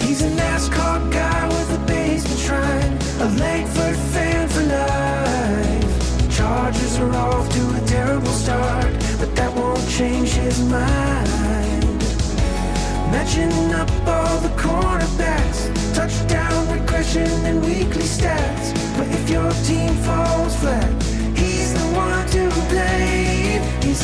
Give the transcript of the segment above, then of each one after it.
He's a NASCAR guy with a basement shrine, a Langford fan for life. Chargers are off to a terrible start, but that won't change his mind. Matching up all the cornerbacks, touchdown regression and weekly stats. But if your team falls flat, he's the one to blame. He's a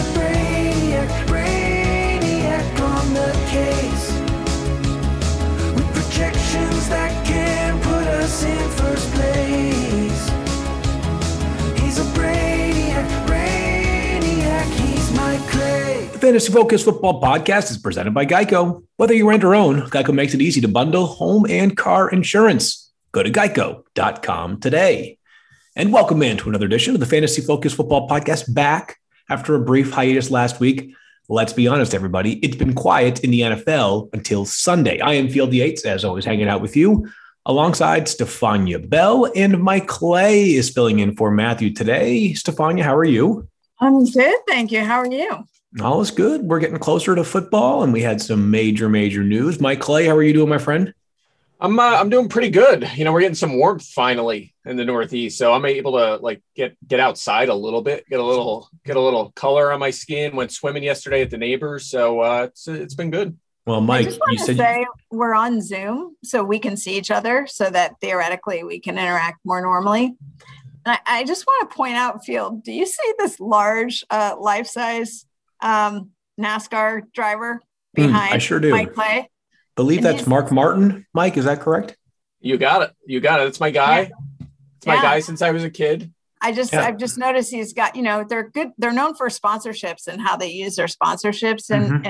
brainiac on the case, with projections that can put us in first place. He's a brainiac, he's Mike Clay. The Fantasy Focus Football Podcast is presented by Geico. Whether you rent or own, Geico makes it easy to bundle home and car insurance. Go to geico.com today. And welcome into another edition of the Fantasy Focus Football Podcast, back after a brief hiatus last week. Let's be honest, everybody, it's been quiet in the NFL until Sunday. I am Field Yates, as always, hanging out with you, alongside Stefania Bell, and Mike Clay is filling in for Matthew today. Stefania, how are you? I'm good, thank you. How are you? All is good. We're getting closer to football, and we had some major news. Mike Clay, how are you doing, my friend? I'm doing pretty good. You know, we're getting some warmth finally in the Northeast, so I'm able to get outside a little bit, get a little color on my skin. Went swimming yesterday at the neighbors, so it's been good. Well, Mike, I just want to say we're on Zoom, so we can see each other, so that theoretically we can interact more normally. And I just want to point out, Field, do you see this large, life-size NASCAR driver behind I sure do. Mike Clay? Believe that's Mark Martin. Mike, is that correct? You got it. It's my guy. Yeah. It's my guy since I was a kid. I've just noticed he's got, they're good. They're known for sponsorships and how they use their sponsorships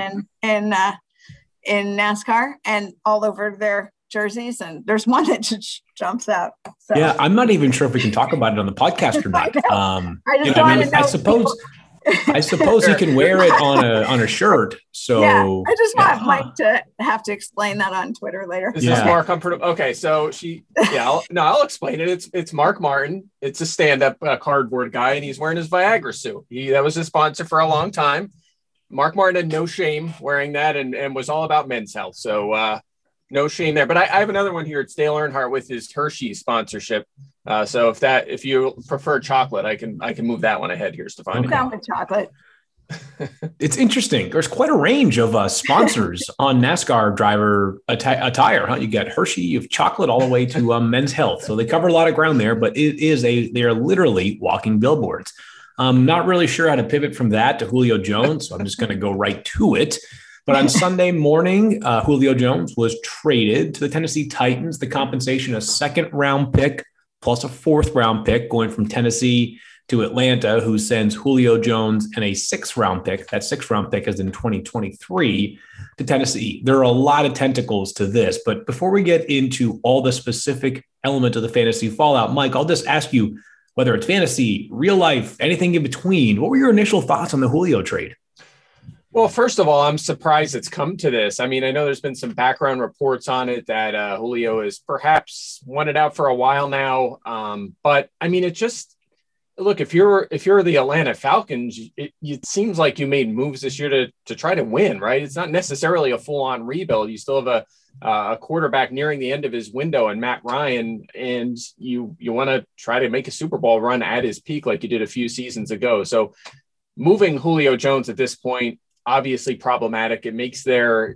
in NASCAR and all over their jerseys. And there's one that just jumps out. So. Yeah, I'm not even sure if we can talk about it on the podcast or not. I suppose he can wear it on a shirt. So yeah, I just want Mike to have to explain that on Twitter later. This is more comfortable. Okay, so I'll explain it. It's Mark Martin. It's a stand-up cardboard guy, and he's wearing his Viagra suit. That was his sponsor for a long time. Mark Martin had no shame wearing that, and was all about men's health. So no shame there. But I have another one here. It's Dale Earnhardt with his Hershey's sponsorship. So if you prefer chocolate, I can move that one ahead here, Stefan. I'm down with chocolate. It's interesting. There's quite a range of sponsors on NASCAR driver attire. Huh? You got Hershey, you have chocolate, all the way to men's health. So they cover a lot of ground there, but they are literally walking billboards. I'm not really sure how to pivot from that to Julio Jones, so I'm just going to go right to it. But on Sunday morning, Julio Jones was traded to the Tennessee Titans. The compensation, a second-round pick plus a fourth-round pick going from Tennessee to Atlanta, who sends Julio Jones and a sixth-round pick. That sixth-round pick is in 2023 to Tennessee. There are a lot of tentacles to this. But before we get into all the specific elements of the fantasy fallout, Mike, I'll just ask you, whether it's fantasy, real life, anything in between, what were your initial thoughts on the Julio trade? Well, first of all, I'm surprised it's come to this. I mean, I know there's been some background reports on it that Julio is perhaps wanted out for a while now. But I mean, look, if you're the Atlanta Falcons, it seems like you made moves this year to try to win, right? It's not necessarily a full on rebuild. You still have a quarterback nearing the end of his window and Matt Ryan, and you want to try to make a Super Bowl run at his peak like you did a few seasons ago. So moving Julio Jones at this point, obviously problematic. It makes their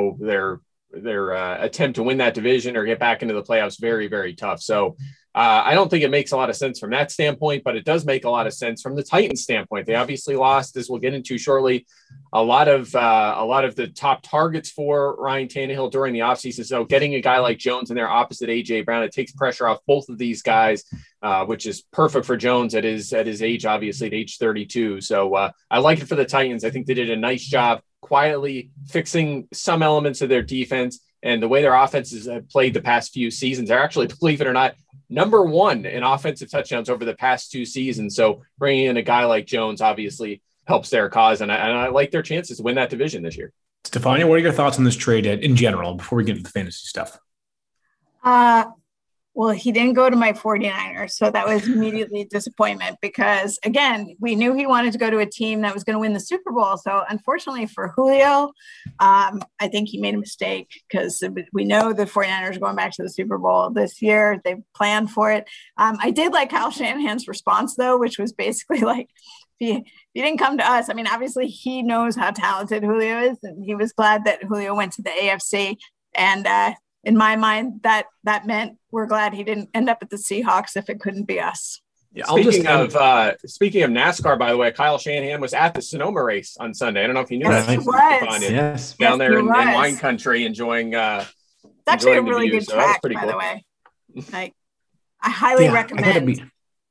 attempt to win that division or get back into the playoffs very, very tough. So I don't think it makes a lot of sense from that standpoint, but it does make a lot of sense from the Titans standpoint. They obviously lost, as we'll get into shortly, a lot of the top targets for Ryan Tannehill during the offseason. So getting a guy like Jones in there opposite AJ Brown, it takes pressure off both of these guys, which is perfect for Jones at his age, obviously at age 32. So I like it for the Titans. I think they did a nice job quietly fixing some elements of their defense, and the way their offenses have played the past few seasons. They're actually, believe it or not, number one in offensive touchdowns over the past two seasons. So bringing in a guy like Jones obviously helps their cause, and I like their chances to win that division this year. Stefania, what are your thoughts on this trade in general before we get into the fantasy stuff? Well, he didn't go to my 49ers. So that was immediately disappointment because, again, we knew he wanted to go to a team that was going to win the Super Bowl. So unfortunately for Julio, I think he made a mistake because we know the 49ers are going back to the Super Bowl this year. They've planned for it. I did like Kyle Shanahan's response, though, which was basically like, if you didn't come to us, I mean, obviously he knows how talented Julio is, and he was glad that Julio went to the AFC. And in my mind, that meant we're glad he didn't end up at the Seahawks if it couldn't be us. Yeah, speaking of NASCAR, by the way, Kyle Shanahan was at the Sonoma race on Sunday. I don't know if you knew yes, that. He was. Yes. Down there in wine country, enjoying. It's actually a really good track, by the way. Like, I highly recommend.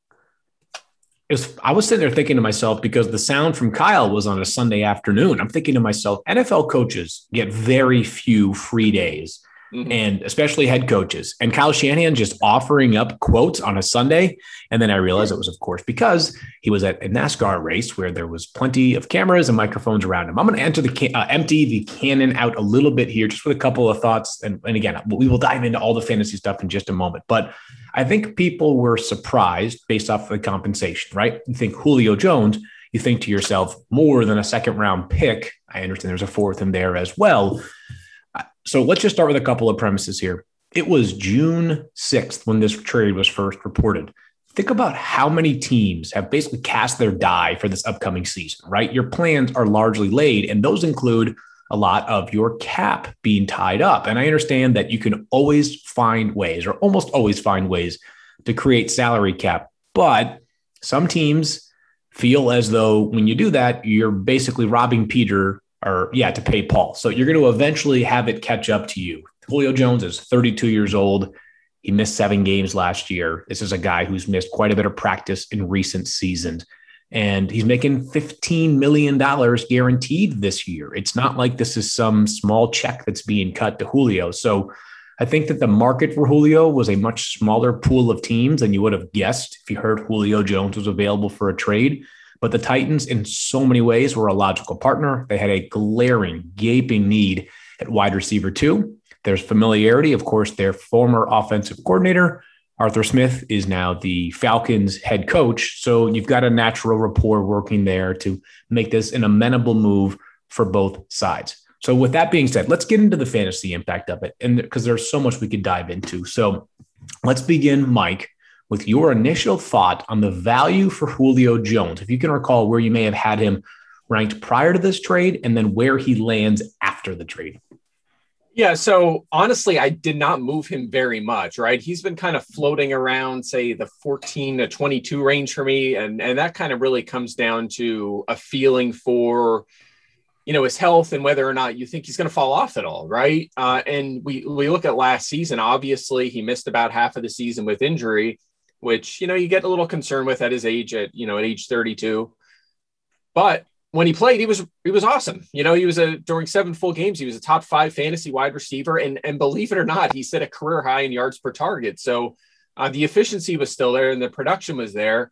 I was sitting there thinking to myself, because the sound from Kyle was on a Sunday afternoon. I'm thinking to myself, NFL coaches get very few free days. And especially head coaches, and Kyle Shanahan just offering up quotes on a Sunday. And then I realized it was, of course, because he was at a NASCAR race where there was plenty of cameras and microphones around him. I'm going to empty the cannon out a little bit here, just with a couple of thoughts. And again, we will dive into all the fantasy stuff in just a moment. But I think people were surprised based off of the compensation, right? You think Julio Jones, you think to yourself, more than a second round pick. I understand there's a fourth in there as well. So let's just start with a couple of premises here. It was June 6th when this trade was first reported. Think about how many teams have basically cast their die for this upcoming season, right? Your plans are largely laid, and those include a lot of your cap being tied up. And I understand that you can always find ways, or almost always find ways, to create salary cap. But some teams feel as though when you do that, you're basically robbing Peter to pay Paul. So you're going to eventually have it catch up to you. Julio Jones is 32 years old. He missed 7 games last year. This is a guy who's missed quite a bit of practice in recent seasons. And he's making $15 million guaranteed this year. It's not like this is some small check that's being cut to Julio. So I think that the market for Julio was a much smaller pool of teams than you would have guessed if you heard Julio Jones was available for a trade. But the Titans, in so many ways, were a logical partner. They had a glaring, gaping need at wide receiver 2. There's familiarity. Of course, their former offensive coordinator, Arthur Smith, is now the Falcons head coach. So you've got a natural rapport working there to make this an amenable move for both sides. So with that being said, let's get into the fantasy impact of it, and because there's so much we could dive into. So let's begin, Mike, with your initial thought on the value for Julio Jones. If you can recall where you may have had him ranked prior to this trade and then where he lands after the trade. Yeah, so honestly, I did not move him very much, right? He's been kind of floating around, say, the 14 to 22 range for me. And that kind of really comes down to a feeling for, his health and whether or not you think he's going to fall off at all, right? And we look at last season. Obviously, he missed about half of the season with injury, which, you get a little concerned with at his age, at age 32. But when he played, he was awesome. He was during 7 full games, he was a top 5 fantasy wide receiver. And believe it or not, he set a career high in yards per target. So the efficiency was still there and the production was there.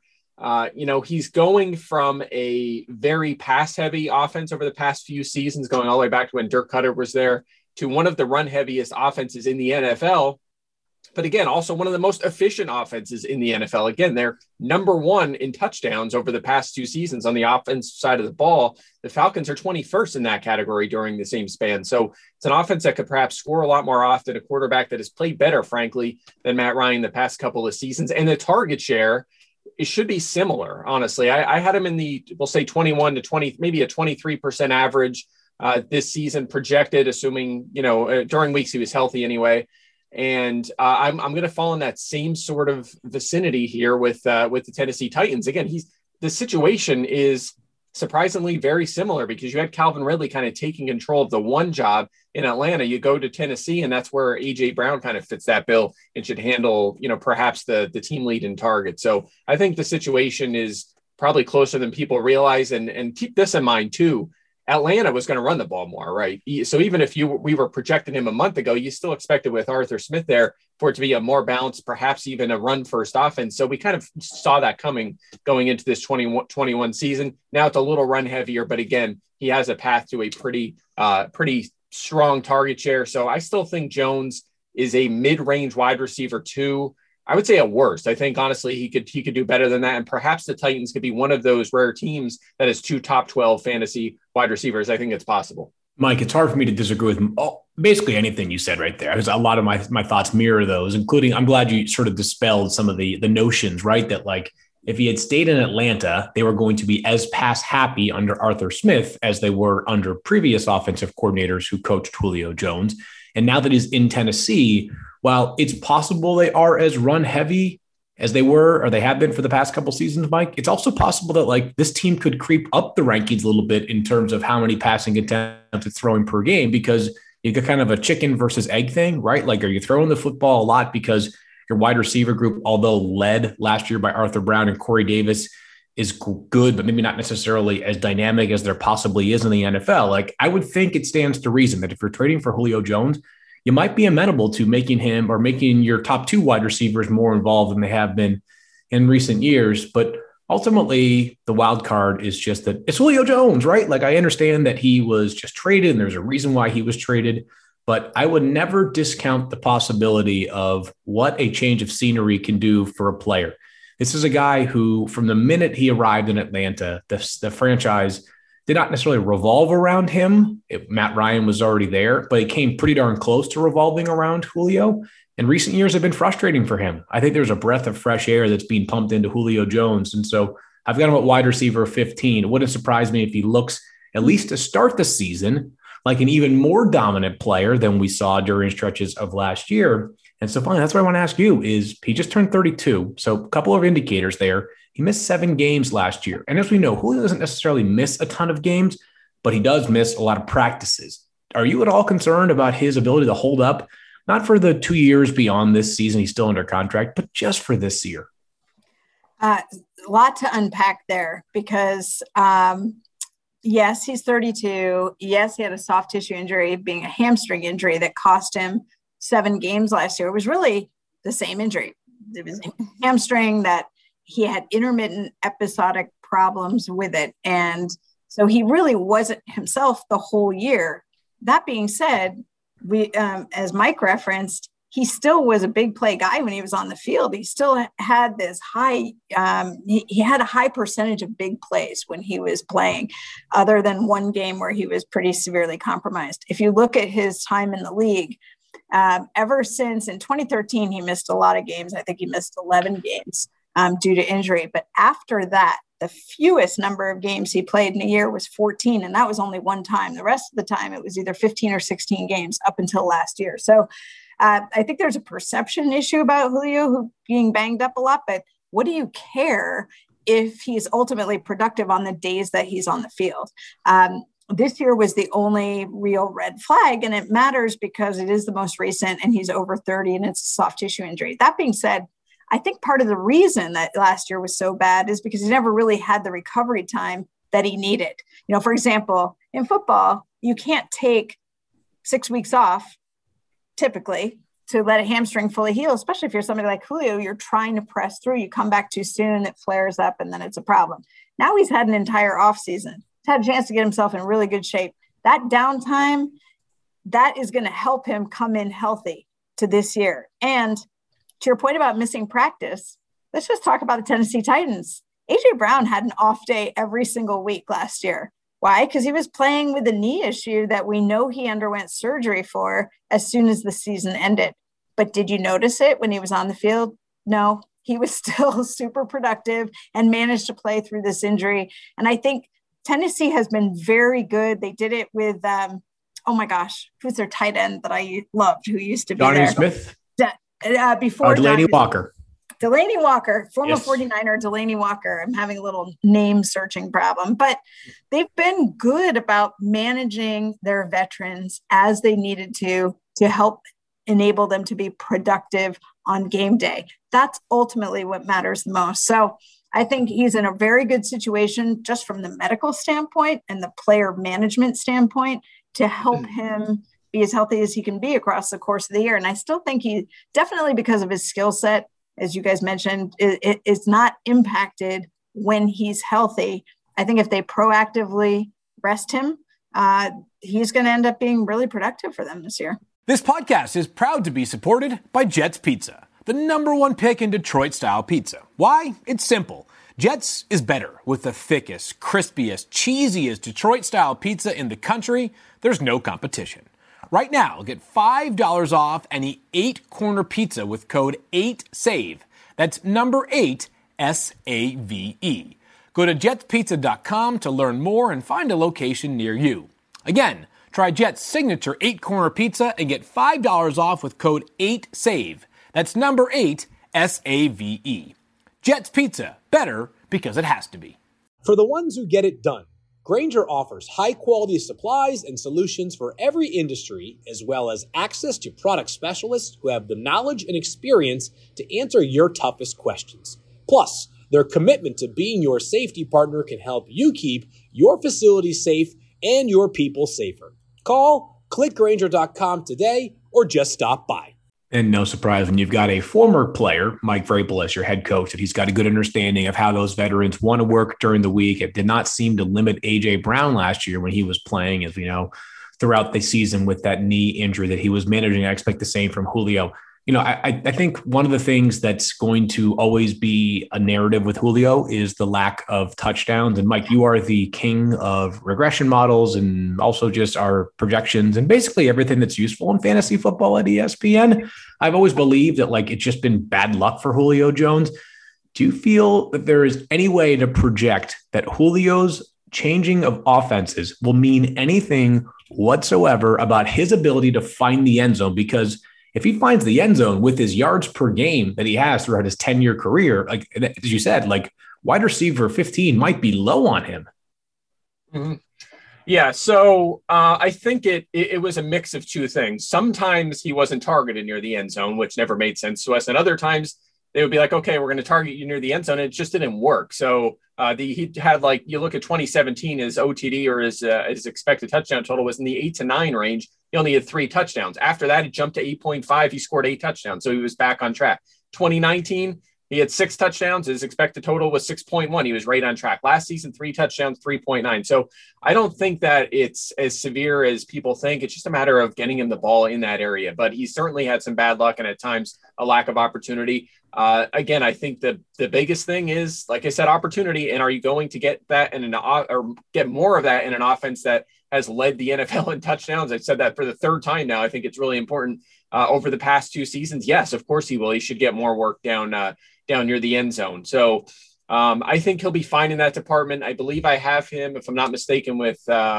He's going from a very pass heavy offense over the past few seasons, going all the way back to when Dirk Cutter was there, to one of the run heaviest offenses in the NFL. But again, also one of the most efficient offenses in the NFL. Again, they're number 1 in touchdowns over the past 2 seasons on the offensive side of the ball. The Falcons are 21st in that category during the same span. So it's an offense that could perhaps score a lot more often, a quarterback that has played better, frankly, than Matt Ryan the past couple of seasons. And the target share, it should be similar, honestly. I had him in the, we'll say 21 to 20, maybe a 23% average this season projected, assuming, during weeks he was healthy anyway. And I'm going to fall in that same sort of vicinity here with the Tennessee Titans. Again, the situation is surprisingly very similar because you had Calvin Ridley kind of taking control of the one job in Atlanta. You go to Tennessee, and that's where A.J. Brown kind of fits that bill and should handle, perhaps the team lead in targets. So I think the situation is probably closer than people realize. And keep this in mind too. Atlanta was going to run the ball more, right? So even if we were projecting him a month ago, you still expected with Arthur Smith there for it to be a more balanced, perhaps even a run-first offense. So we kind of saw that coming going into this 2021 season. Now it's a little run heavier, but again, he has a path to a pretty strong target share. So I still think Jones is a mid-range wide receiver 2. I would say at worst. I think honestly he could do better than that, and perhaps the Titans could be one of those rare teams that has 2 top 12 fantasy wide receivers. I think it's possible. Mike, it's hard for me to disagree with basically anything you said right there. Because a lot of my thoughts mirror those, including I'm glad you sort of dispelled some of the notions, right? That like if he had stayed in Atlanta, they were going to be as pass happy under Arthur Smith as they were under previous offensive coordinators who coached Julio Jones. And now that he's in Tennessee, while it's possible they are as run heavy as they were or they have been for the past couple seasons, Mike, it's also possible that like this team could creep up the rankings a little bit in terms of how many passing attempts it's throwing per game, because you get kind of a chicken versus egg thing, right? Like, are you throwing the football a lot because your wide receiver group, although led last year by Arthur Brown and Corey Davis, is good, but maybe not necessarily as dynamic as there possibly is in the NFL? Like, I would think it stands to reason that if you're trading for Julio Jones, you might be amenable to making him or making your top 2 wide receivers more involved than they have been in recent years. But ultimately, the wild card is just that it's Julio Jones, right? Like, I understand that he was just traded and there's a reason why he was traded, but I would never discount the possibility of what a change of scenery can do for a player. This is a guy who, from the minute he arrived in Atlanta, the franchise did not necessarily revolve around him. Matt Ryan was already there, but it came pretty darn close to revolving around Julio. And recent years have been frustrating for him. I think there's a breath of fresh air that's being pumped into Julio Jones. And so I've got him at wide receiver 15. It wouldn't surprise me if he looks, at least to start the season, like an even more dominant player than we saw during stretches of last year. And so finally, that's what I want to ask you is he just turned 32. So a couple of indicators there. He missed 7 games last year. And as we know, Julio doesn't necessarily miss a ton of games, but he does miss a lot of practices. Are you at all concerned about his ability to hold up, not for the 2 years beyond this season, he's still under contract, but just for this year? A lot to unpack there because, yes, he's 32. Yes, he had a soft tissue injury, being a hamstring injury that cost him 7 games last year. It was really the same injury. It was a hamstring that he had intermittent episodic problems with it. And so he really wasn't himself the whole year. That being said, we, as Mike referenced, he still was a big play guy when he was on the field. He still had this high, he had a high percentage of big plays when he was playing, other than one game where he was pretty severely compromised. If you look at his time in the league, ever since in 2013, he missed a lot of games. I think he missed 11 games due to injury. But after that, the fewest number of games he played in a year was 14. And that was only one time. The rest of the time, it was either 15 or 16 games up until last year. So I think there's a perception issue about Julio being banged up a lot. But what do you care if he's ultimately productive on the days that he's on the field? This year was the only real red flag, and it matters because it is the most recent and he's over 30 and it's a soft tissue injury. That being said, I think part of the reason that last year was so bad is because he never really had the recovery time that he needed. You know, for example, in football, you can't take 6 weeks off typically to let a hamstring fully heal, especially if you're somebody like Julio, you're trying to press through, you come back too soon, it flares up, and then it's a problem. Now he's had an entire offseason. He's had a chance to get himself in really good shape. That downtime, that is going to help him come in healthy to this year. And to your point about missing practice, let's just talk about the Tennessee Titans. A.J. Brown had an off day every single week last year. Why? Because he was playing with a knee issue that we know he underwent surgery for as soon as the season ended. But did you notice it when he was on the field? No, he was still super productive and managed to play through this injury. And I think Tennessee has been very good. They did it with, oh my gosh, who's their tight end that I loved, who used to be Donnie there? Smith? Before Delanie Walker. Delanie Walker, former Yes. 49er Delanie Walker. I'm having a little name searching problem, but they've been good about managing their veterans as they needed to help enable them to be productive on game day. That's ultimately what matters the most. So I think he's in a very good situation just from the medical standpoint and the player management standpoint to help him be as healthy as he can be across the course of the year. And I still think he definitely, because of his skill set, as you guys mentioned, it's not impacted when he's healthy. I think if they proactively rest him, he's going to end up being really productive for them this year. This podcast is proud to be supported by Jets Pizza, the #1 pick in Detroit-style pizza. Why? It's simple. Jets is better. With the thickest, crispiest, cheesiest Detroit-style pizza in the country, there's no competition. Right now, get $5 off any 8-corner pizza with code 8SAVE. That's number 8, SAVE. Go to jetspizza.com to learn more and find a location near you. Again, try Jet's signature 8-corner pizza and get $5 off with code 8SAVE. That's number 8, SAVE. Jet's Pizza, better because it has to be. For the ones who get it done, Grainger offers high-quality supplies and solutions for every industry, as well as access to product specialists who have the knowledge and experience to answer your toughest questions. Plus, their commitment to being your safety partner can help you keep your facility safe and your people safer. Call, click Grainger.com today, or just stop by. And no surprise when you've got a former player, Mike Vrabel, as your head coach, that he's got a good understanding of how those veterans want to work during the week. It did not seem to limit A.J. Brown last year when he was playing, as we know, throughout the season with that knee injury that he was managing. I expect the same from Julio. I think one of the things that's going to always be a narrative with Julio is the lack of touchdowns. And Mike, you are the king of regression models and also just our projections and basically everything that's useful in fantasy football at ESPN. I've always believed that it's just been bad luck for Julio Jones. Do you feel that there is any way to project that Julio's changing of offenses will mean anything whatsoever about his ability to find the end zone? Because if he finds the end zone with his yards per game that he has throughout his 10-year career, as you said, wide receiver 15 might be low on him. Mm-hmm. Yeah. So I think it was a mix of two things. Sometimes he wasn't targeted near the end zone, which never made sense to us. And other times they would be like, okay, we're going to target you near the end zone. And it just didn't work. So he had you look at 2017, his OTD or his expected touchdown total was in the 8 to 9 range. He only had 3 touchdowns. After that, it jumped to 8.5. He scored 8 touchdowns. So he was back on track. 2019, he had 6 touchdowns. His expected total was 6.1. He was right on track. Last season, 3 touchdowns, 3.9. So I don't think that it's as severe as people think. It's just a matter of getting him the ball in that area. But he certainly had some bad luck and at times a lack of opportunity. Again, I think the biggest thing is, like I said, opportunity. And are you going to get that or get more of that in an offense that has led the NFL in touchdowns? I've said that for the 3rd time now. I think it's really important over the past 2 seasons. Yes, of course he will. He should get more work down near the end zone. So I think he'll be fine in that department. I believe I have him, if I'm not mistaken, with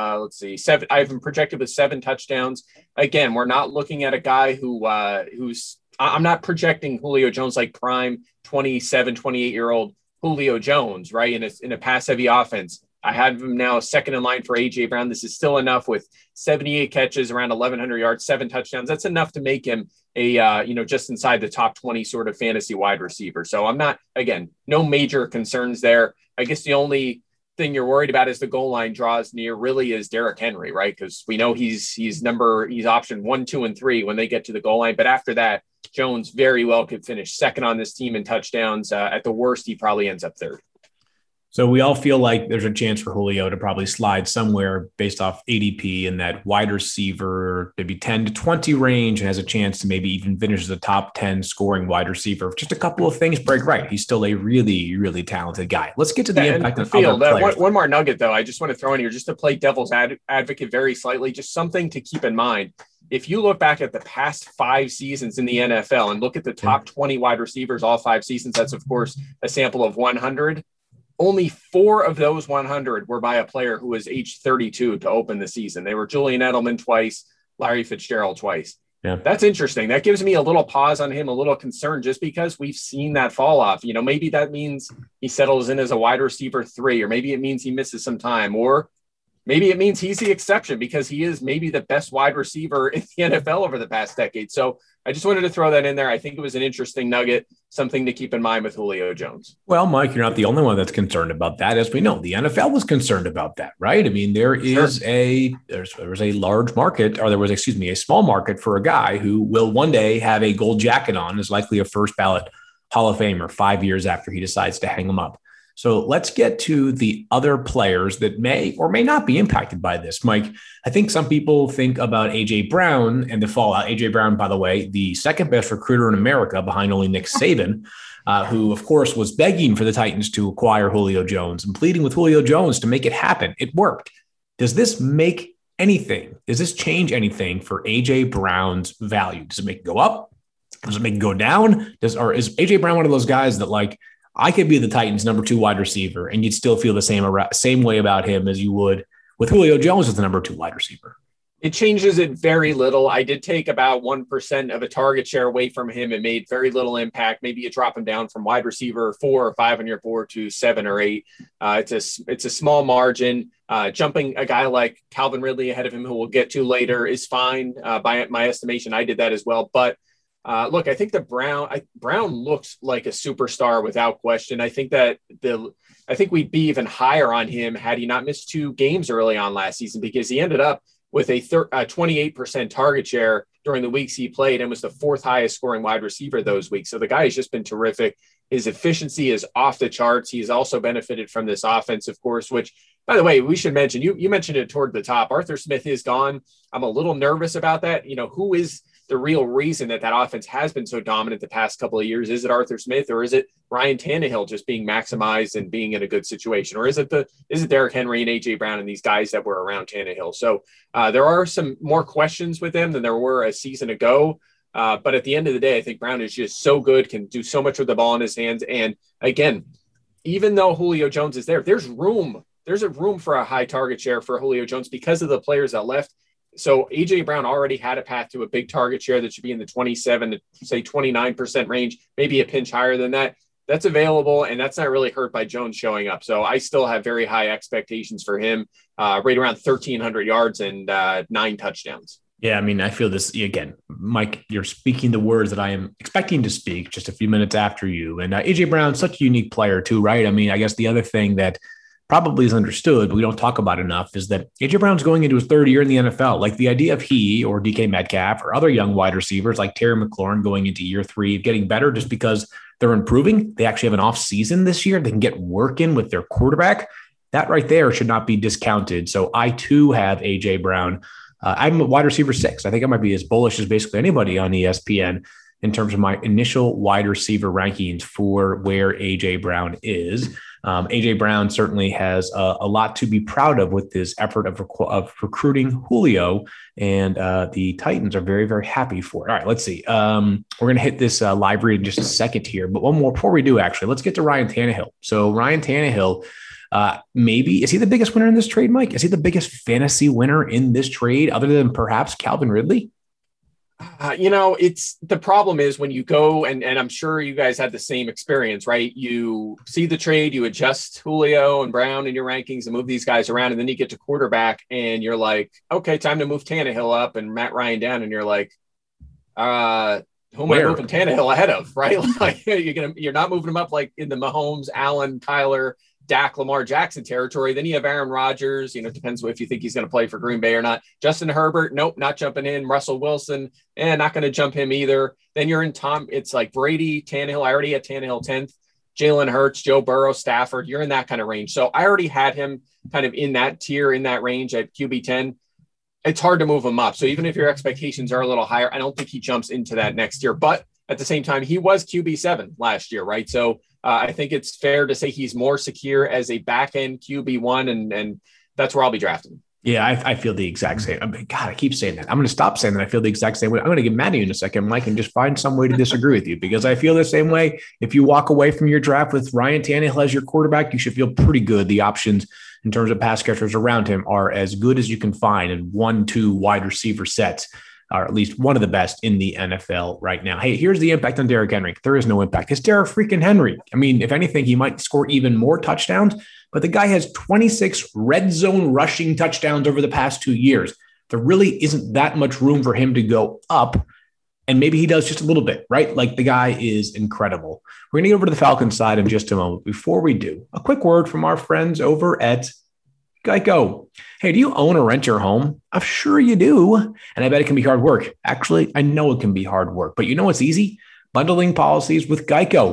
7. I have him projected with 7 touchdowns. Again, we're not looking at a guy who's I'm not projecting Julio Jones like prime 27, 28-year-old Julio Jones, right? In a pass-heavy offense. I have him now second in line for A.J. Brown. This is still enough with 78 catches, around 1,100 yards, 7 touchdowns. That's enough to make him just inside the top 20 sort of fantasy wide receiver. So I'm not, again, no major concerns there. I guess the only thing you're worried about as the goal line draws near really is Derrick Henry, right? Because we know he's option 1, 2, and 3 when they get to the goal line. But after that, Jones very well could finish second on this team in touchdowns. At the worst, he probably ends up 3rd. So we all feel like there's a chance for Julio to probably slide somewhere based off ADP in that wide receiver, maybe 10 to 20 range, and has a chance to maybe even finish as a top 10 scoring wide receiver. Just a couple of things break right. He's still a really, really talented guy. Let's get to the impact of the field. One more nugget, though, I just want to throw in here just to play devil's advocate very slightly, just something to keep in mind. If you look back at the past 5 seasons in the NFL and look at the top 20 wide receivers, all 5 seasons, that's, of course, a sample of 100. Only 4 of those 100 were by a player who was age 32 to open the season. They were Julian Edelman twice, Larry Fitzgerald twice. Yeah. That's interesting. That gives me a little pause on him, a little concern, just because we've seen that fall off. Maybe that means he settles in as a wide receiver 3, or maybe it means he misses some time, or maybe it means he's the exception because he is maybe the best wide receiver in the NFL over the past decade. So I just wanted to throw that in there. I think it was an interesting nugget, something to keep in mind with Julio Jones. Well, Mike, you're not the only one that's concerned about that. As we know, the NFL was concerned about that, right? I mean, there was a large market, or there was a small market for a guy who will one day have a gold jacket on, is likely a first ballot Hall of Famer 5 years after he decides to hang them up. So let's get to the other players that may or may not be impacted by this. Mike, I think some people think about A.J. Brown and the fallout. A.J. Brown, by the way, the second best recruiter in America behind only Nick Saban, who, of course, was begging for the Titans to acquire Julio Jones and pleading with Julio Jones to make it happen. It worked. Does this make anything? Does this change anything for A.J. Brown's value? Does it make it go up? Does it make it go down? Or is A.J. Brown one of those guys that, like, I could be the Titans' number 2 wide receiver, and you'd still feel the same way about him as you would with Julio Jones as the number 2 wide receiver? It changes it very little. I did take about 1% of a target share away from him. It made very little impact. Maybe you drop him down from wide receiver 4 or 5 on your board to 7 or 8. It's a small margin. Jumping a guy like Calvin Ridley ahead of him, who we'll get to later, is fine. By my estimation, I did that as well. But look, I think Brown looks like a superstar without question. I think we'd be even higher on him had he not missed 2 games early on last season, because he ended up with a 28% target share during the weeks he played and was the 4th highest scoring wide receiver those weeks. So the guy has just been terrific. His efficiency is off the charts. He's also benefited from this offense, of course, which, by the way, we should mention, you mentioned it toward the top. Arthur Smith is gone. I'm a little nervous about that. Who is the real reason that offense has been so dominant the past couple of years? Is it Arthur Smith, or is it Ryan Tannehill just being maximized and being in a good situation? Or is it Derrick Henry and A.J. Brown and these guys that were around Tannehill? So there are some more questions with them than there were a season ago. But at the end of the day, I think Brown is just so good, can do so much with the ball in his hands. And again, even though Julio Jones is there, there's a room for a high target share for Julio Jones because of the players that left. So A.J. Brown already had a path to a big target share that should be in the 27 to say 29% range, maybe a pinch higher than that. That's available, and that's not really hurt by Jones showing up. So I still have very high expectations for him, right around 1,300 yards and 9 touchdowns. Yeah, I mean, I feel this again, Mike. You're speaking the words that I am expecting to speak just a few minutes after you. And A.J. Brown, such a unique player too, right? I mean, I guess the other thing that probably is understood, but we don't talk about enough, is that A.J. Brown's going into his 3rd year in the NFL. Like the idea of he or DK Metcalf or other young wide receivers like Terry McLaurin going into year 3, getting better just because they're improving. They actually have an off season this year. They can get work in with their quarterback. That right there should not be discounted. So I too have A.J. Brown. I'm a wide receiver 6. I think I might be as bullish as basically anybody on ESPN in terms of my initial wide receiver rankings for where A.J. Brown is. A.J. Brown certainly has a lot to be proud of with this effort of recruiting Julio, and the Titans are very, very happy for it. All right, let's see. We're going to hit this live read in just a second here, but one more before we do, actually, let's get to Ryan Tannehill. So Ryan Tannehill, maybe, is he the biggest winner in this trade, Mike? Is he the biggest fantasy winner in this trade other than perhaps Calvin Ridley? It's the problem is when you go and I'm sure you guys had the same experience, right? You see the trade, you adjust Julio and Brown in your rankings and move these guys around. And then you get to quarterback and you're like, okay, time to move Tannehill up and Matt Ryan down. And you're like, who am I moving Tannehill ahead of? Right. Like you're not moving him up like in the Mahomes, Allen, Kyler, Dak, Lamar Jackson territory. Then you have Aaron Rodgers, depends if you think he's going to play for Green Bay or not. Justin Herbert, nope, not jumping in. Russell Wilson, not going to jump him either. Then you're in it's like Brady, Tannehill. I already had Tannehill 10th, Jalen Hurts, Joe Burrow, Stafford. You're in that kind of range. So I already had him kind of in that tier, in that range at QB 10. It's hard to move him up. So even if your expectations are a little higher, I don't think he jumps into that next year. But at the same time, he was QB 7 last year, right? So I think it's fair to say he's more secure as a back-end QB1, and that's where I'll be drafting. Yeah, I feel the exact same. God, I keep saying that. I'm going to stop saying that. I feel the exact same way. I'm going to get mad at you in a second, Mike, and just find some way to disagree with you, because I feel the same way. If you walk away from your draft with Ryan Tannehill as your quarterback, you should feel pretty good. The options in terms of pass catchers around him are as good as you can find in 1-2 wide receiver sets, or at least one of the best in the NFL right now. Hey, here's the impact on Derrick Henry. There is no impact. It's Derrick freaking Henry. I mean, if anything, he might score even more touchdowns, but the guy has 26 red zone rushing touchdowns over the past 2 years. There really isn't that much room for him to go up, and maybe he does just a little bit, right? Like, the guy is incredible. We're going to get over to the Falcons side in just a moment. Before we do, a quick word from our friends over at Geico. Hey, do you own or rent your home? I'm sure you do. And I bet it can be hard work. Actually, I know it can be hard work, but you know what's easy? Bundling policies with Geico.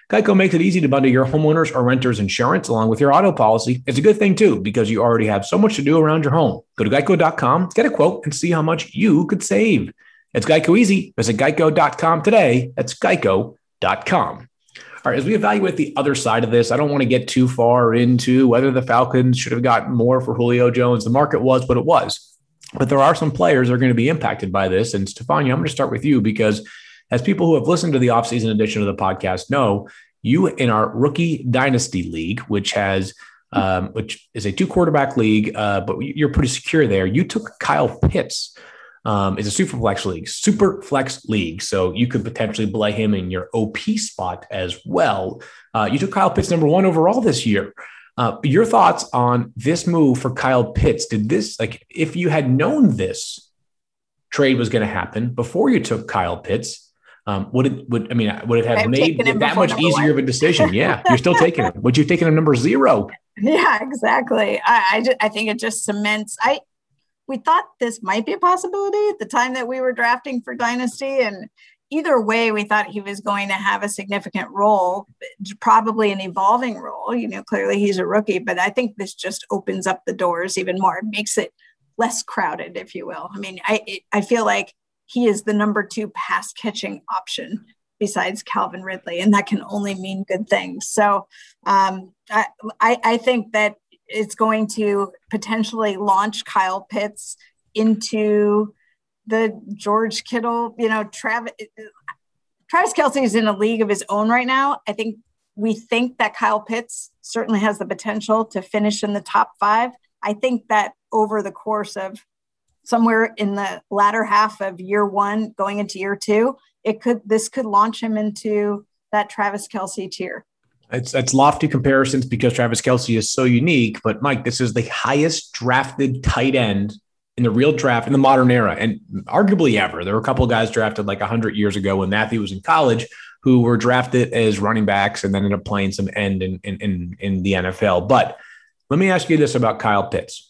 Geico makes it easy to bundle your homeowners or renters insurance along with your auto policy. It's a good thing, too, because you already have so much to do around your home. Go to geico.com, get a quote, and see how much you could save. It's Geico easy. Visit geico.com today. That's geico.com. All right, as we evaluate the other side of this, I don't want to get too far into whether the Falcons should have gotten more for Julio Jones. The market was what it was. But there are some players that are going to be impacted by this. And Stefania, I'm going to start with you because as people who have listened to the offseason edition of the podcast know, you in our rookie dynasty league, which is a 2-quarterback league, but you're pretty secure there. You took Kyle Pitts. It's a super flex league. So you could potentially play him in your OP spot as well. You took Kyle Pitts number 1 overall this year. Your thoughts on this move for Kyle Pitts? Did this, if you had known this trade was going to happen before you took Kyle Pitts, would it have made it that much easier of a decision? Yeah, you're still taking him. Would you have taken him number 0? Yeah, exactly. I think it just cements. We thought this might be a possibility at the time that we were drafting for Dynasty. And either way, we thought he was going to have a significant role, probably an evolving role. Clearly he's a rookie, but I think this just opens up the doors even more. It makes it less crowded, if you will. I mean, I feel like he is the number 2 pass catching option besides Calvin Ridley, and that can only mean good things. So I think that it's going to potentially launch Kyle Pitts into the George Kittle, Travis Kelce is in a league of his own right now. We think that Kyle Pitts certainly has the potential to finish in the top 5. I think that over the course of somewhere in the latter half of year 1 going into year 2, this could launch him into that Travis Kelce tier. It's lofty comparisons because Travis Kelce is so unique. But Mike, this is the highest drafted tight end in the real draft in the modern era, and arguably ever. There were a couple of guys drafted like 100 years ago when Matthew was in college who were drafted as running backs and then ended up playing some end in the NFL. But let me ask you this about Kyle Pitts.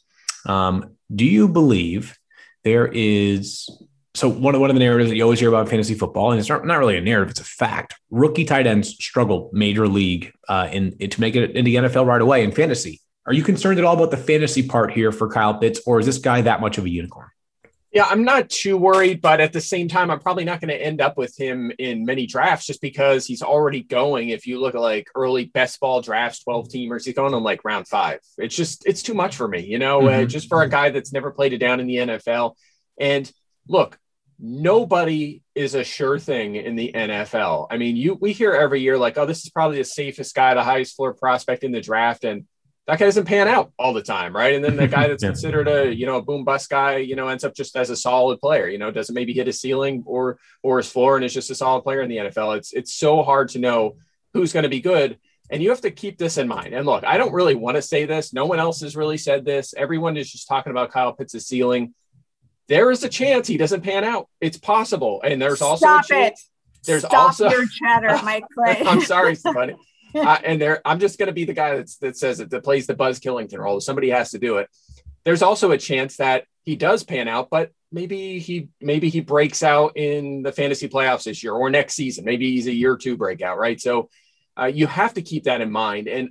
Do you believe there is – so one of the narratives that you always hear about fantasy football, and it's not really a narrative, it's a fact. Rookie tight ends struggle major league to make it in the NFL right away in fantasy. Are you concerned at all about the fantasy part here for Kyle Pitts, or is this guy that much of a unicorn? Yeah, I'm not too worried, but at the same time, I'm probably not going to end up with him in many drafts just because he's already going. If you look at early best ball drafts, 12 teamers, he's going on round 5. It's too much for me, just for a guy that's never played it down in the NFL. And look, nobody is a sure thing in the NFL. I mean, we hear every year this is probably the safest guy, the highest floor prospect in the draft. And that guy doesn't pan out all the time, right? And then the guy that's considered a boom bust guy, ends up just as a solid player, doesn't maybe hit his ceiling or his floor and is just a solid player in the NFL. It's so hard to know who's going to be good. And you have to keep this in mind. And look, I don't really want to say this. No one else has really said this. Everyone is just talking about Kyle Pitts' ceiling. There is a chance he doesn't pan out. It's possible. And there's also a chance. Stop your chatter, Mike Clay. I'm sorry, Stephanie. I'm just going to be the guy that says it, that plays the Buzz Killington role. Somebody has to do it. There's also a chance that he does pan out, but maybe he breaks out in the fantasy playoffs this year or next season. Maybe he's a year 2 breakout, right? So you have to keep that in mind. And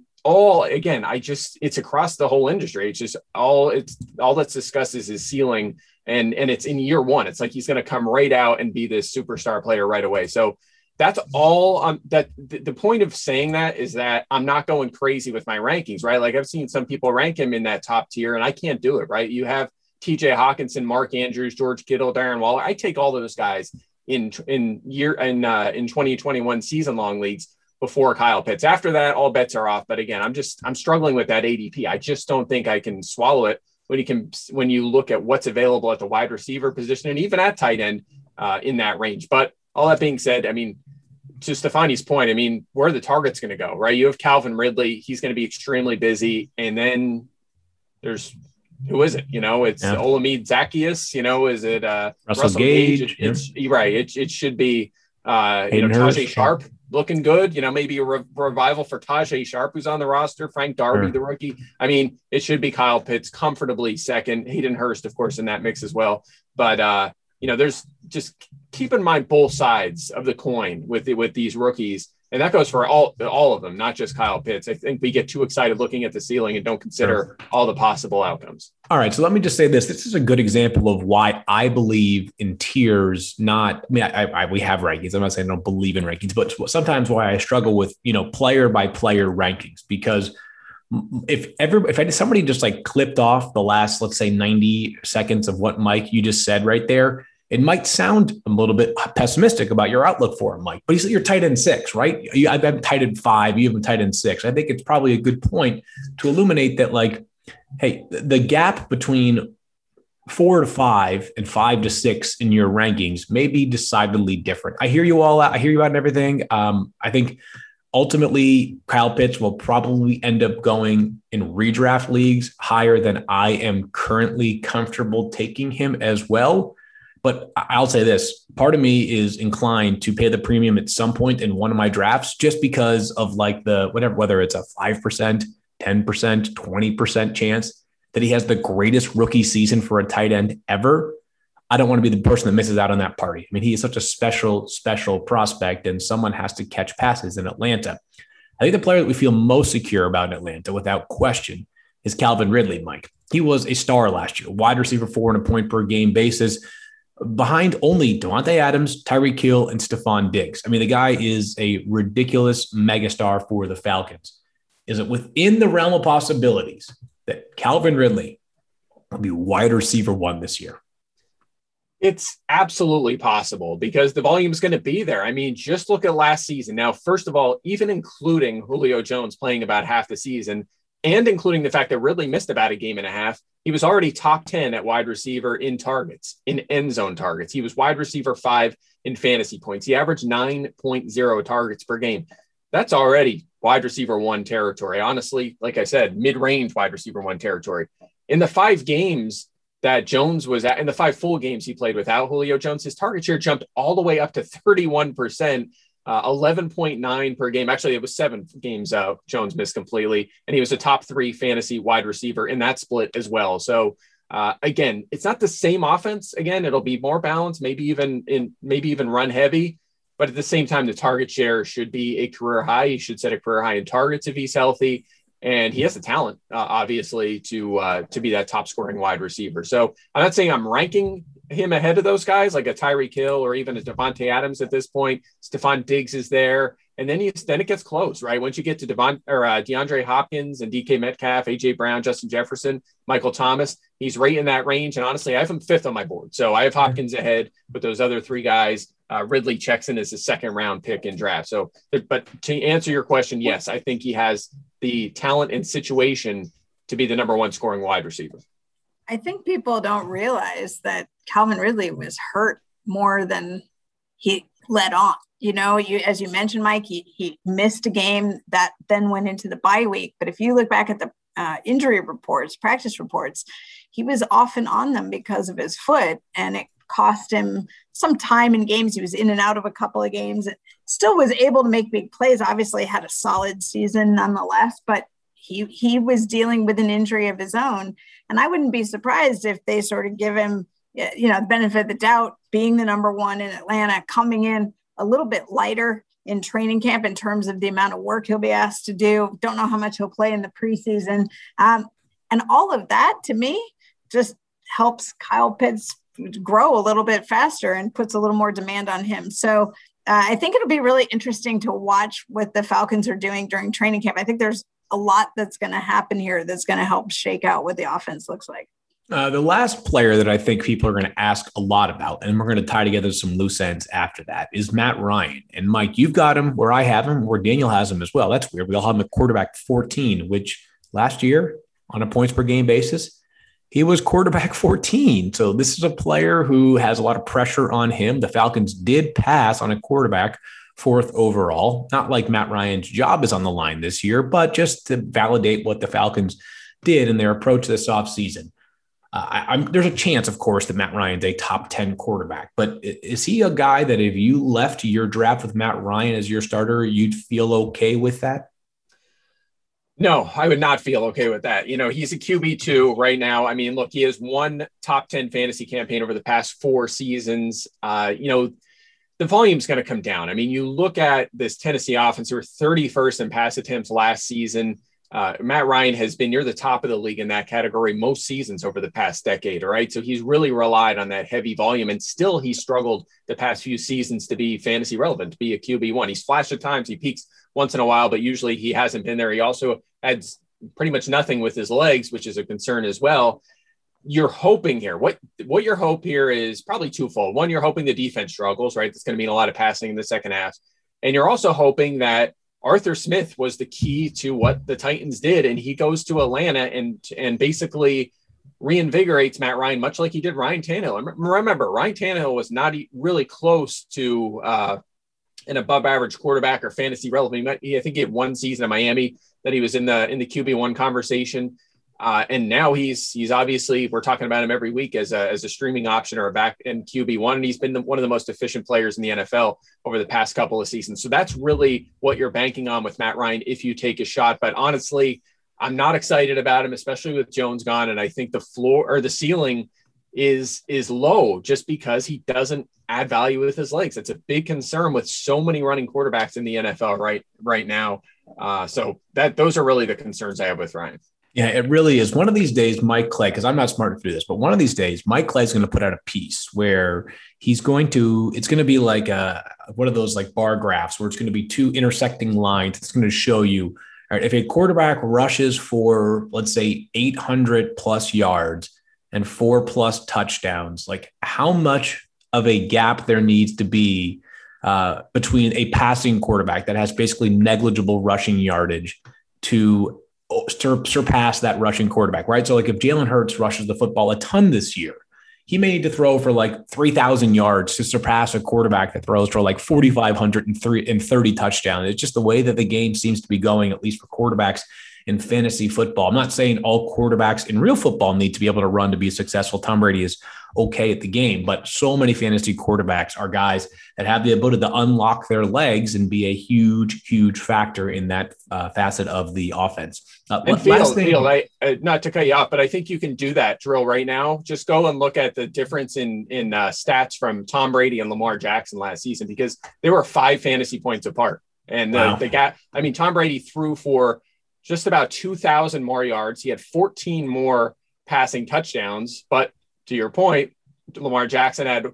it's across the whole industry. It's just all that's discussed is his ceiling. And it's in year 1. It's like he's going to come right out and be this superstar player right away. So that's all. The point of saying that is that I'm not going crazy with my rankings, right? I've seen some people rank him in that top tier, and I can't do it, right? You have T.J. Hawkinson, Mark Andrews, George Kittle, Darren Waller. I take all those guys in 2021 season long leagues before Kyle Pitts. After that, all bets are off. But again, I'm struggling with that ADP. I just don't think I can swallow it when you look at what's available at the wide receiver position and even at tight end in that range. But all that being said, I mean, to Stefani's point, I mean, where are the targets going to go, right? You have Calvin Ridley. He's going to be extremely busy. And then who is it? It's Olamide Zaccheaus, is it Russell Gage? It's right. It should be, Tajay Sharp looking good, maybe a revival for Tajay Sharp, who's on the roster, Frank Darby, the rookie. I mean, it should be Kyle Pitts comfortably second, Hayden Hurst, of course, in that mix as well. But, there's just keep in mind both sides of the coin with these rookies. And that goes for all of them, not just Kyle Pitts. I think we get too excited looking at the ceiling and don't consider all the possible outcomes. All right. So let me just say this. This is a good example of why I believe in tiers, not, I mean, we have rankings. I'm not saying I don't believe in rankings, but sometimes why I struggle with, player by player rankings, because if somebody just like clipped off the last, let's say 90 seconds of what Mike, you just said right there, it might sound a little bit pessimistic about your outlook for him, Mike, but you're tight end 6, right? I've been tight end 5, you have been tight end 6. I think it's probably a good point to illuminate that, like, hey, the gap between 4 to 5 and 5 to 6 in your rankings may be decidedly different. I hear you all out. I hear you out and everything. I think ultimately Kyle Pitts will probably end up going in redraft leagues higher than I am currently comfortable taking him as well. But I'll say this, part of me is inclined to pay the premium at some point in one of my drafts, just because of like whether it's a 5%, 10%, 20% chance that he has the greatest rookie season for a tight end ever. I don't want to be the person that misses out on that party. I mean, he is such a special prospect, and someone has to catch passes in Atlanta. I think the player that we feel most secure about in Atlanta, without question, is Calvin Ridley, Mike. He was a star last year, wide receiver 4 on a point per game basis, behind only Davante Adams, Tyreek Hill, and Stephon Diggs. I mean, the guy is a ridiculous megastar for the Falcons. Is it within the realm of possibilities that Calvin Ridley will be wide receiver 1 this year? It's absolutely possible because the volume is going to be there. I mean, just look at last season. Now, first of all, even including Julio Jones playing about half the season and including the fact that Ridley missed about a game and a half, he was already top 10 at wide receiver in targets, in end zone targets. He was wide receiver 5 in fantasy points. He averaged 9.0 targets per game. That's already wide receiver 1 territory. Honestly, like I said, mid-range wide receiver 1 territory. In the 5 games that Jones was at, in the 5 full games he played without Julio Jones, his target share jumped all the way up to 31%, 11.9 per game. Actually, it was 7 games Jones missed completely, and he was a top 3 fantasy wide receiver in that split as well. So again, it's not the same offense. Again, it'll be more balanced, maybe even run heavy. But at the same time, the target share should be a career high. He should set a career high in targets if he's healthy. And he has the talent, obviously, to be that top scoring wide receiver. So I'm not saying I'm ranking him ahead of those guys like a Tyreek Hill or even a Davante Adams at this point. Stephon Diggs is there. And then it gets close, right? Once you get to DeAndre Hopkins and DK Metcalf, AJ Brown, Justin Jefferson, Michael Thomas, he's right in that range. And honestly, I have him 5th on my board. So I have Hopkins ahead with those other 3 guys. Ridley checks in as a 2nd round pick in draft. So, but to answer your question, yes, I think he has the talent and situation to be the number 1 scoring wide receiver. I think people don't realize that Calvin Ridley was hurt more than he let on. As you mentioned, Mike, he missed a game that then went into the bye week. But if you look back at the injury reports, practice reports, he was off and on them because of his foot, and it cost him some time in games. He was in and out of a couple of games. Still was able to make big plays. Obviously had a solid season nonetheless, but he was dealing with an injury of his own. And I wouldn't be surprised if they sort of give him, the benefit of the doubt, being the number 1 in Atlanta, coming in a little bit lighter in training camp in terms of the amount of work he'll be asked to do. Don't know how much he'll play in the preseason. And all of that, to me, just helps Kyle Pitts grow a little bit faster and puts a little more demand on him. So I think it'll be really interesting to watch what the Falcons are doing during training camp. I think there's a lot that's going to happen here that's going to help shake out what the offense looks like. The last player that I think people are going to ask a lot about, and we're going to tie together some loose ends after that, is Matt Ryan. And Mike, you've got him where I have him, where Daniel has him as well. That's weird. We all have him at quarterback 14, which last year on a points per game basis, he was quarterback 14. So this is a player who has a lot of pressure on him. The Falcons did pass on a quarterback 4th overall. Not like Matt Ryan's job is on the line this year, but just to validate what the Falcons did in their approach this offseason. There's a chance, of course, that Matt Ryan's a top 10 quarterback, but is he a guy that if you left your draft with Matt Ryan as your starter, you'd feel okay with that? No, I would not feel okay with that. He's a QB2 right now. I mean, look, he has 1 top 10 fantasy campaign over the past 4 seasons. the volume's going to come down. I mean, you look at this Tennessee offense, who were 31st in pass attempts last season. Matt Ryan has been near the top of the league in that category most seasons over the past decade. All right. So he's really relied on that heavy volume, and still he struggled the past few seasons to be fantasy relevant, to be a QB1. He's flashed at times. He peaks once in a while, but usually he hasn't been there. He also had pretty much nothing with his legs, which is a concern as well. You're hoping here, what your hope here is probably twofold. One, you're hoping the defense struggles, right? That's going to mean a lot of passing in the second half. And you're also hoping that Arthur Smith was the key to what the Titans did, and he goes to Atlanta and basically reinvigorates Matt Ryan, much like he did Ryan Tannehill. And remember, Ryan Tannehill was not really close to an above-average quarterback or fantasy relevant. I think he had one season in Miami that he was in the QB1 conversation, and now he's obviously, we're talking about him every week as a streaming option or a back end QB1, and he's been one of the most efficient players in the NFL over the past couple of seasons. So that's really what you're banking on with Matt Ryan if you take a shot. But honestly, I'm not excited about him, especially with Jones gone, and I think the floor or the ceiling is low just because he doesn't add value with his legs. It's a big concern with so many running quarterbacks in the NFL right now. So those are really the concerns I have with Ryan. Yeah, it really is. One of these days, Mike Clay, because I'm not smart enough to do this, but one of these days, Mike Clay is going to put out a piece where it's going to be like one of those like bar graphs where it's going to be two intersecting lines. It's going to show you, all right, if a quarterback rushes for, let's say, 800 plus yards and 4+ touchdowns, like how much of a gap there needs to be between a passing quarterback that has basically negligible rushing yardage to surpass that rushing quarterback, right? So like if Jalen Hurts rushes the football a ton this year, he may need to throw for like 3,000 yards to surpass a quarterback that throws for like 4,530 touchdowns. It's just the way that the game seems to be going, at least for quarterbacks in fantasy football. I'm not saying all quarterbacks in real football need to be able to run to be successful. Tom Brady is okay at the game, but so many fantasy quarterbacks are guys that have the ability to unlock their legs and be a huge factor in that facet of the offense. And Field, not to cut you off, but I think you can do that drill right now. Just go and look at the difference in stats from Tom Brady and Lamar Jackson last season, because they were 5 fantasy points apart. And the gap, I mean, Tom Brady threw for just about 2,000 more yards. He had 14 more passing touchdowns, but to your point, Lamar Jackson had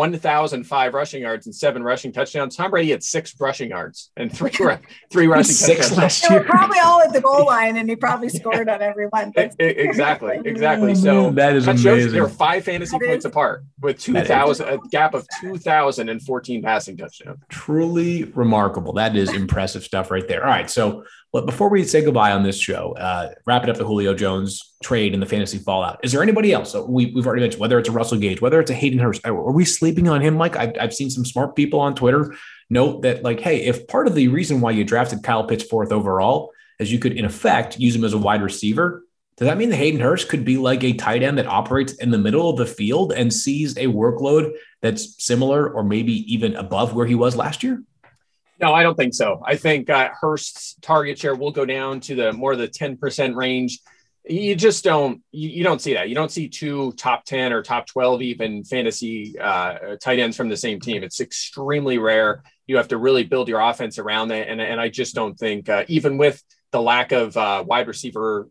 1,005 rushing yards and 7 rushing touchdowns. Tom Brady had 6 rushing yards and 3 rushing touchdowns. They were probably all at the goal line, and he probably scored on every one. Exactly. So that is amazing. Shows there were 5 fantasy points apart with 2,000, a gap of 2,014 passing touchdowns. Truly remarkable. That is impressive stuff right there. All right, so before we say goodbye on this show, wrapping up the Julio Jones trade and the fantasy fallout, is there anybody else? So we've already mentioned, whether it's a Russell Gage, whether it's a Hayden Hurst. Are we sleeping on him, Mike? I've seen some smart people on Twitter note that, like, hey, if part of the reason why you drafted Kyle Pitts 4th overall is you could, in effect, use him as a wide receiver, does that mean that Hayden Hurst could be like a tight end that operates in the middle of the field and sees a workload that's similar or maybe even above where he was last year? No, I don't think so. I think Hurst's target share will go down to the 10% range. You just don't see that. You don't see 2 top 10 or top 12 even fantasy tight ends from the same team. It's extremely rare. You have to really build your offense around that. And I just don't think, even with the lack of wide receiver,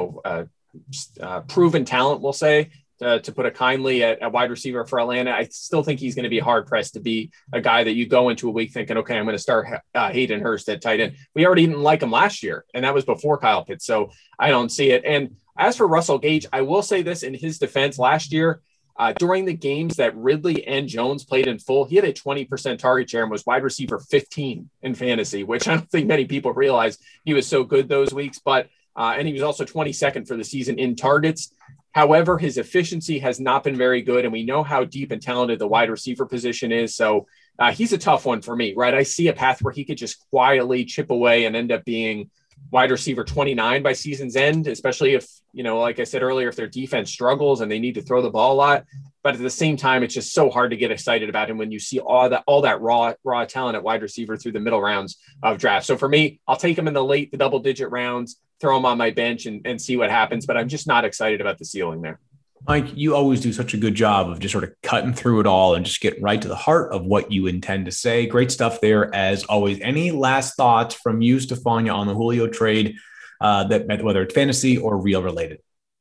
proven talent, we'll say, to put it kindly, at wide receiver for Atlanta, I still think he's going to be hard pressed to be a guy that you go into a week thinking, okay, I'm going to start Hayden Hurst at tight end. We already didn't like him last year, and that was before Kyle Pitts. So I don't see it. And as for Russell Gage, I will say this in his defense: last year, during the games that Ridley and Jones played in full, he had a 20% target share and was wide receiver 15 in fantasy, which I don't think many people realize he was so good those weeks. But and he was also 22nd for the season in targets. However, his efficiency has not been very good, and we know how deep and talented the wide receiver position is. So he's a tough one for me, right? I see a path where he could just quietly chip away and end up being wide receiver 29 by season's end, especially if, like I said earlier, if their defense struggles and they need to throw the ball a lot. But at the same time, it's just so hard to get excited about him when you see all that raw talent at wide receiver through the middle rounds of draft. So for me, I'll take him in the double-digit rounds, throw him on my bench and see what happens. But I'm just not excited about the ceiling there. Mike, you always do such a good job of just sort of cutting through it all and just get right to the heart of what you intend to say. Great stuff there, as always. Any last thoughts from you, Stefania, on the Julio trade, that whether it's fantasy or real related?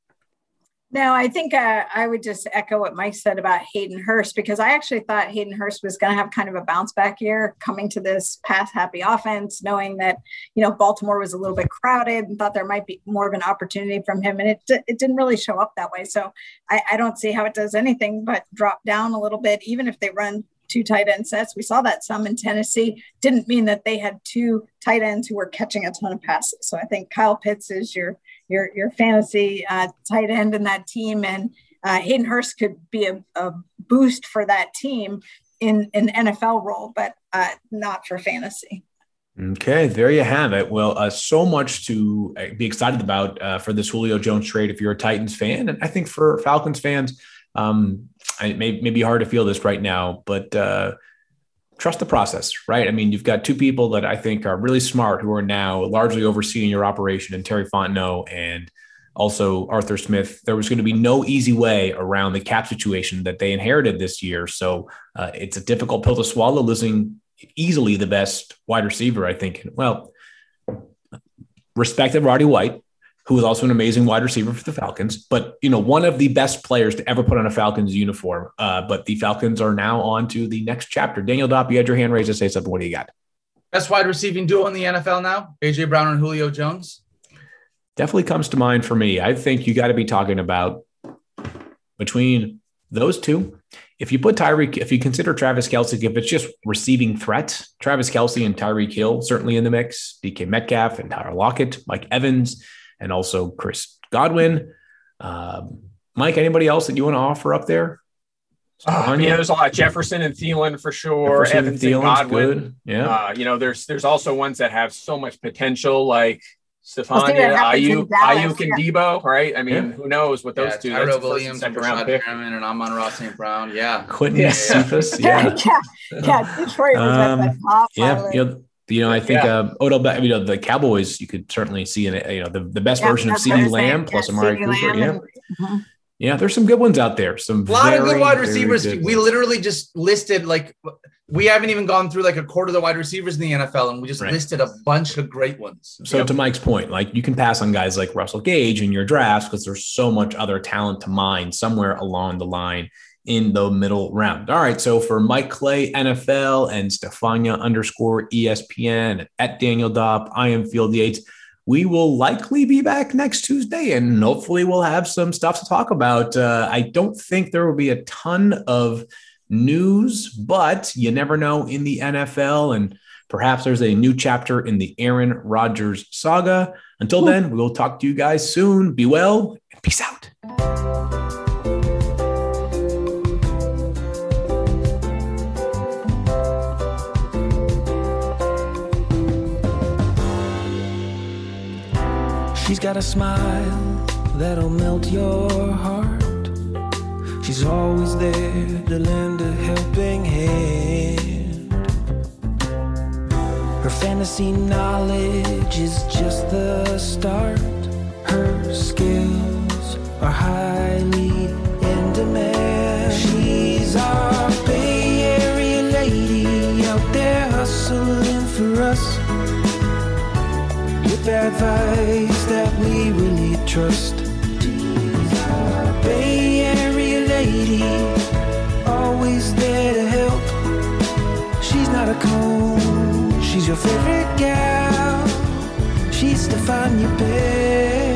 No, I think I would just echo what Mike said about Hayden Hurst, because I actually thought Hayden Hurst was going to have kind of a bounce back year coming to this pass happy offense, knowing that, Baltimore was a little bit crowded and thought there might be more of an opportunity from him. And it didn't really show up that way. So I don't see how it does anything but drop down a little bit, even if they run 2 tight end sets. We saw that some in Tennessee. Didn't mean that they had 2 tight ends who were catching a ton of passes. So I think Kyle Pitts is your fantasy tight end in that team, and Hayden Hurst could be a boost for that team in an NFL role, but not for fantasy. Okay, there you have it. Well, so much to be excited about for this Julio Jones trade if you're a Titans fan, and I think for Falcons fans, it may be hard to feel this right now, but trust the process, right? I mean, you've got 2 people that I think are really smart who are now largely overseeing your operation, and Terry Fontenot and also Arthur Smith. There was going to be no easy way around the cap situation that they inherited this year. So it's a difficult pill to swallow, losing easily the best wide receiver, I think. Well, respect of Roddy White, who is also an amazing wide receiver for the Falcons, but one of the best players to ever put on a Falcons uniform. But the Falcons are now on to the next chapter. Daniel Dopp, you had your hand raised to say something. What do you got? Best wide receiving duo in the NFL now, AJ Brown and Julio Jones. Definitely comes to mind for me. I think you got to be talking about between those 2. If you consider Travis Kelce, if it's just receiving threat, Travis Kelce and Tyreek Hill certainly in the mix. DK Metcalf and Tyler Lockett, Mike Evans, and also Chris Godwin. Mike, anybody else that you want to offer up there? There's a lot. Jefferson and Thielen for sure. Evans and Godwin. Good. Yeah. There's also ones that have so much potential, like Stefania, Ayuk, and Debo, right? I mean, who knows what those 2? Tyrell Williams, and Amon-Ra St. Brown. Yeah. Quentin Cephas. Yeah. Detroit was at the top. I think Odell Beckham, the Cowboys, you could certainly see in it, the best version of CeeDee Lamb plus Amari Cooper. Yeah, there's some good ones out there. A lot of good wide receivers. We literally just listed, we haven't even gone through a quarter of the wide receivers in the NFL, and we just listed a bunch of great ones. So to Mike's point, you can pass on guys like Russell Gage in your drafts because there's so much other talent to mine somewhere along the line in the middle round. All right. So for Mike Clay, NFL, and Stefania _ESPN at Daniel Dopp, I am Field Yates. We will likely be back next Tuesday, and hopefully we'll have some stuff to talk about. I don't think there will be a ton of news, but you never know in the NFL, and perhaps there's a new chapter in the Aaron Rodgers saga. Until then, we will talk to you guys soon. Be well and peace out. She's got a smile that'll melt your heart. She's always there to lend a helping hand. Her fantasy knowledge is just the start. Her skills are highly in demand. She's our Bay Area lady out there hustling for us with advice that we really trust. She's our Bay Area lady, always there to help. She's not a cone, she's your favorite gal. She's Stefania Bell.